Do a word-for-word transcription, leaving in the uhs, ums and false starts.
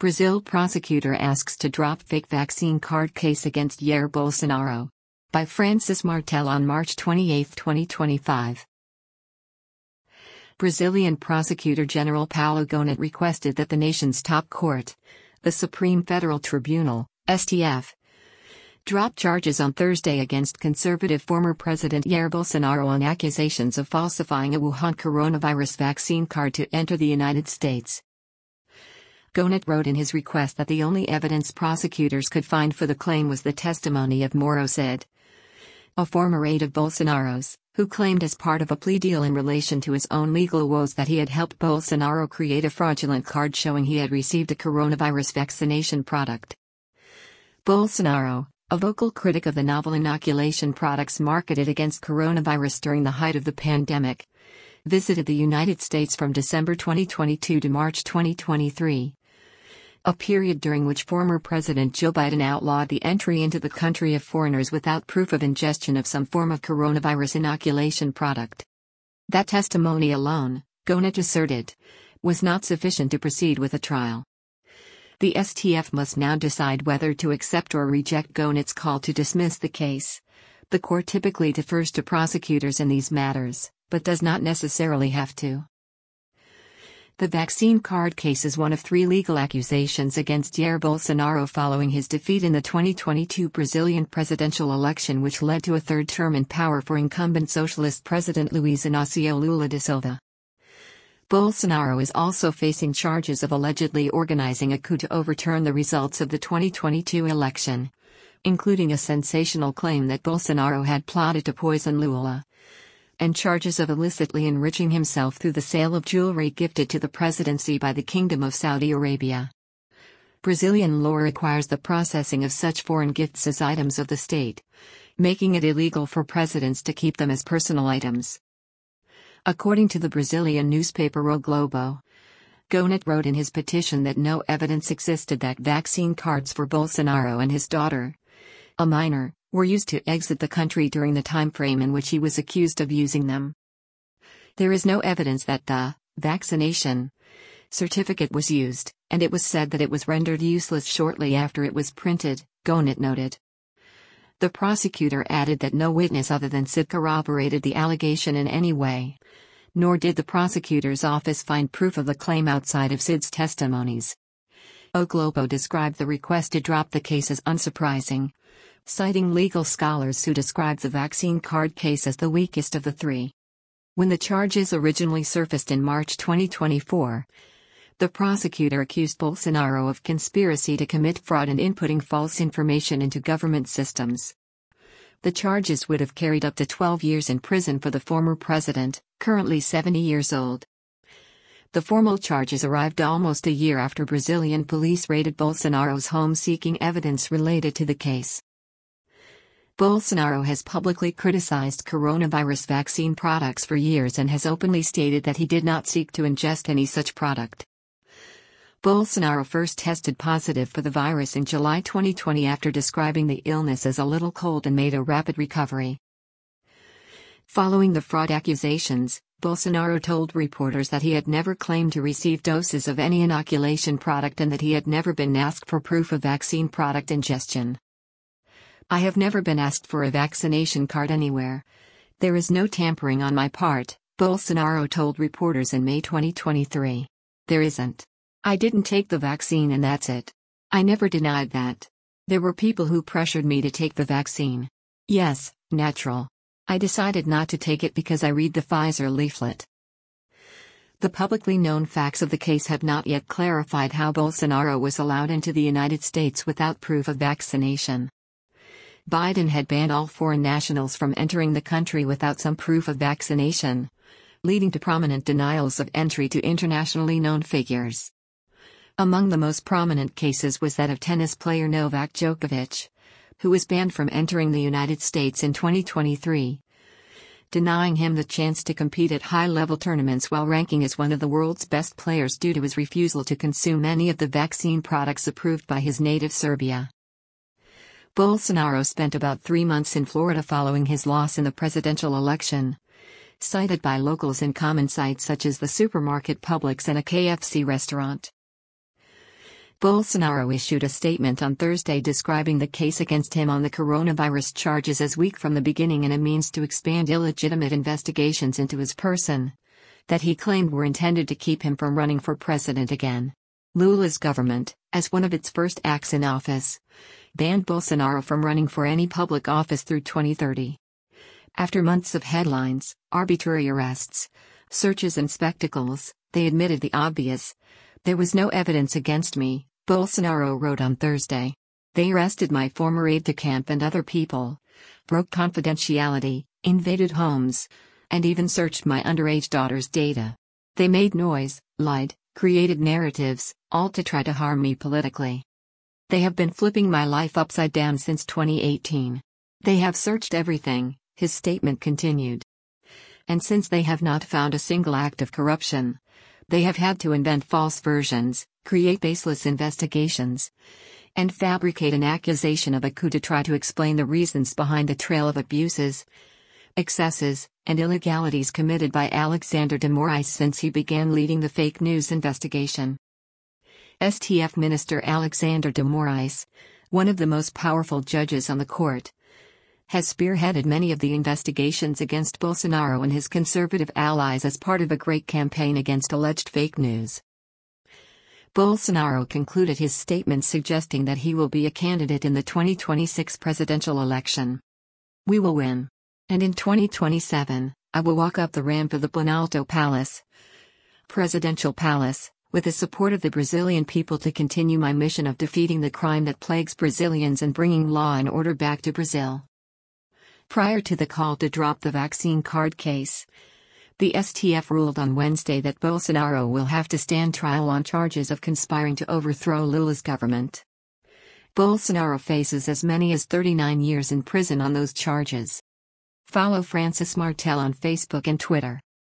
Brazil prosecutor asks to drop fake vaccine card case against Jair Bolsonaro. By Francis Martel on March twenty-eighth, twenty twenty-five. Brazilian Prosecutor General Paulo Gonet requested that the nation's top court, the Supreme Federal Tribunal, S T F, drop charges on Thursday against conservative former President Jair Bolsonaro on accusations of falsifying a Wuhan coronavirus vaccine card to enter the United States. Gonet wrote in his request that the only evidence prosecutors could find for the claim was the testimony of Moro Cid, a former aide of Bolsonaro's, who claimed as part of a plea deal in relation to his own legal woes that he had helped Bolsonaro create a fraudulent card showing he had received a coronavirus vaccination product. Bolsonaro, a vocal critic of the novel inoculation products marketed against coronavirus during the height of the pandemic, visited the United States from December twenty twenty-two to March twenty twenty-three. A period during which former President Joe Biden outlawed the entry into the country of foreigners without proof of ingestion of some form of coronavirus inoculation product. That testimony alone, Gonet asserted, was not sufficient to proceed with a trial. The S T F must now decide whether to accept or reject Gonet's call to dismiss the case. The court typically defers to prosecutors in these matters, but does not necessarily have to. The vaccine card case is one of three legal accusations against Jair Bolsonaro following his defeat in the twenty twenty-two Brazilian presidential election, which led to a third term in power for incumbent socialist President Luiz Inácio Lula da Silva. Bolsonaro is also facing charges of allegedly organizing a coup to overturn the results of the twenty twenty-two election, including a sensational claim that Bolsonaro had plotted to poison Lula, and charges of illicitly enriching himself through the sale of jewelry gifted to the presidency by the Kingdom of Saudi Arabia. Brazilian law requires the processing of such foreign gifts as items of the state, making it illegal for presidents to keep them as personal items. According to the Brazilian newspaper O Globo, Gonet wrote in his petition that no evidence existed that vaccine cards for Bolsonaro and his daughter, a minor, were used to exit the country during the time frame in which he was accused of using them. There is no evidence that the vaccination certificate was used, and it was said that it was rendered useless shortly after it was printed, Gonet noted. The prosecutor added that no witness other than Cid corroborated the allegation in any way, nor did the prosecutor's office find proof of the claim outside of Cid's testimonies. O Globo described the request to drop the case as unsurprising, citing legal scholars who describe the vaccine card case as the weakest of the three. When the charges originally surfaced in March twenty twenty-four, the prosecutor accused Bolsonaro of conspiracy to commit fraud and inputting false information into government systems. The charges would have carried up to twelve years in prison for the former president, currently seventy years old. The formal charges arrived almost a year after Brazilian police raided Bolsonaro's home seeking evidence related to the case. Bolsonaro has publicly criticized coronavirus vaccine products for years and has openly stated that he did not seek to ingest any such product. Bolsonaro first tested positive for the virus in July twenty twenty after describing the illness as a little cold and made a rapid recovery. Following the fraud accusations, Bolsonaro told reporters that he had never claimed to receive doses of any inoculation product and that he had never been asked for proof of vaccine product ingestion. "I have never been asked for a vaccination card anywhere. There is no tampering on my part," Bolsonaro told reporters in May twenty twenty-three. "There isn't. I didn't take the vaccine and that's it. I never denied that. There were people who pressured me to take the vaccine. Yes, natural. I decided not to take it because I read the Pfizer leaflet." The publicly known facts of the case have not yet clarified how Bolsonaro was allowed into the United States without proof of vaccination. Biden had banned all foreign nationals from entering the country without some proof of vaccination, leading to prominent denials of entry to internationally known figures. Among the most prominent cases was that of tennis player Novak Djokovic, who was banned from entering the United States in twenty twenty-three, denying him the chance to compete at high-level tournaments while ranking as one of the world's best players due to his refusal to consume any of the vaccine products approved by his native Serbia. Bolsonaro spent about three months in Florida following his loss in the presidential election, cited by locals in common sites such as the supermarket Publix and a K F C restaurant. Bolsonaro issued a statement on Thursday describing the case against him on the coronavirus charges as weak from the beginning and a means to expand illegitimate investigations into his person that he claimed were intended to keep him from running for president again. Lula's government, as one of its first acts in office, banned Bolsonaro from running for any public office through twenty thirty. After months of headlines, arbitrary arrests, searches and spectacles, they admitted the obvious. There was no evidence against me, Bolsonaro wrote on Thursday. They arrested my former aide-de-camp and other people, broke confidentiality, invaded homes, and even searched my underage daughter's data. They made noise, lied, created narratives, all to try to harm me politically. They have been flipping my life upside down since twenty eighteen. They have searched everything, his statement continued. And since they have not found a single act of corruption, they have had to invent false versions, create baseless investigations, and fabricate an accusation of a coup to try to explain the reasons behind the trail of abuses, excesses, and illegalities committed by Alexandre de Moraes since he began leading the fake news investigation. S T F Minister Alexandre de Moraes, one of the most powerful judges on the court, has spearheaded many of the investigations against Bolsonaro and his conservative allies as part of a great campaign against alleged fake news. Bolsonaro concluded his statement suggesting that he will be a candidate in the twenty twenty-six presidential election. We will win. And in twenty twenty-seven, I will walk up the ramp of the Planalto Palace, presidential palace, with the support of the Brazilian people to continue my mission of defeating the crime that plagues Brazilians and bringing law and order back to Brazil. Prior to the call to drop the vaccine card case, the S T F ruled on Wednesday that Bolsonaro will have to stand trial on charges of conspiring to overthrow Lula's government. Bolsonaro faces as many as thirty-nine years in prison on those charges. Follow Francis Martel on Facebook and Twitter.